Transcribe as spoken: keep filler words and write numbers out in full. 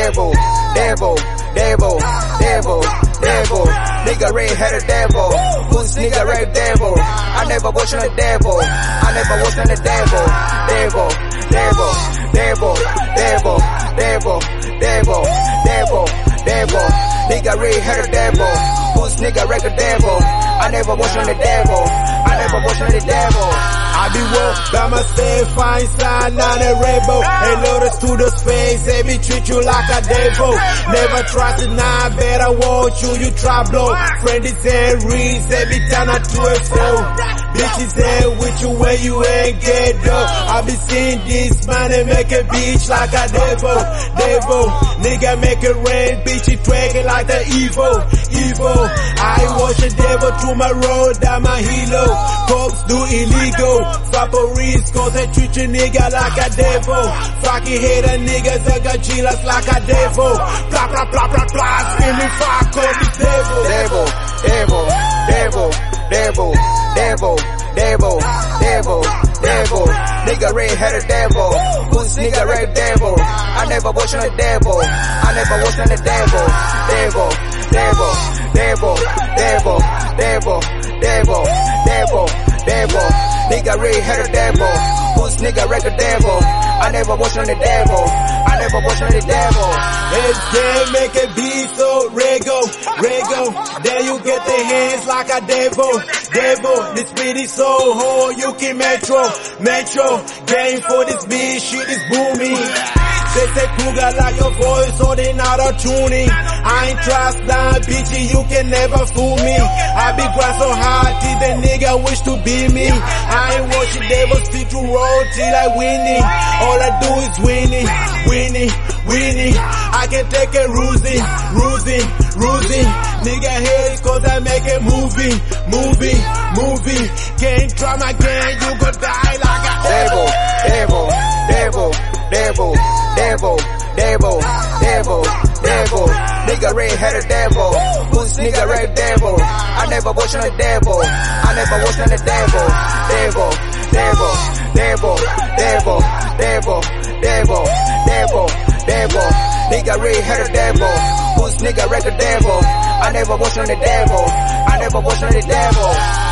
devil, devil, devil, devil, devil. Nigga red headed devil, who's nigga red devil? I never watch on the devil, I never watch on the devil, devil, devil, devil, devil, devil, devil, devil, devil. Nigga red headed devil, who's nigga red devil? I never watch on the devil, I never watch on the devil. I be woke by myself, fine sign on a rainbow. And notice to the space, they be treat you like a devil. Never trust it, nah, better want you, you try blow. Friend is and reads, every time I do it flow. Bitches ain't with you when you ain't get dough. I be seeing this money make a bitch like a devil, devil. Nigga make it rain, bitch, he twerking like the evil, evil. I watch the devil through my road, I'm a hero. Cops do illegal. Fuck police, cause they treat you nigga like a devil. Fucking hater niggas that got jealous like a devil. Blah blah blah blah blah, screaming fuck on the devil. Devil, devil, devil, devil, devil, devil, devil, devil. Nigga red headed devil, who's nigga red devil? I never watch on the devil, I never watch on the devil. Devil, devil, devil, devil, devil, devil, devil, devil. Nigga red headed devil, who's nigga record devil? I never watch on the devil, I never watch on the devil. This game make a beat so rego, rego. There you get the hands like a devil, devil. This beat is so hard you can metro, metro. Game for this beat, shit is booming. They say Cougar like a voice or they not a tuning. I ain't trust that bitch, you can never fool me. I be grind so hard till the nigga wish to be me. I ain't watching devils stick to roll till I winning. All I do is winning, winning, winning. I can take a rusing, rusing, rusing. Nigga hate cause I make a movie, movie, movie. Can't try my game, you gon' die like a devil, devil, devil, devil, devil, devil, devil, devil. Nigga red headed devil, who's nigga red devil? I never watch on the devil, I never watch on the devil. Devil, devil, devil, devil, devil, devil, devil, devil. Nigga red headed devil, who's nigga record devil? I never watch on the devil, I never watch on the devil.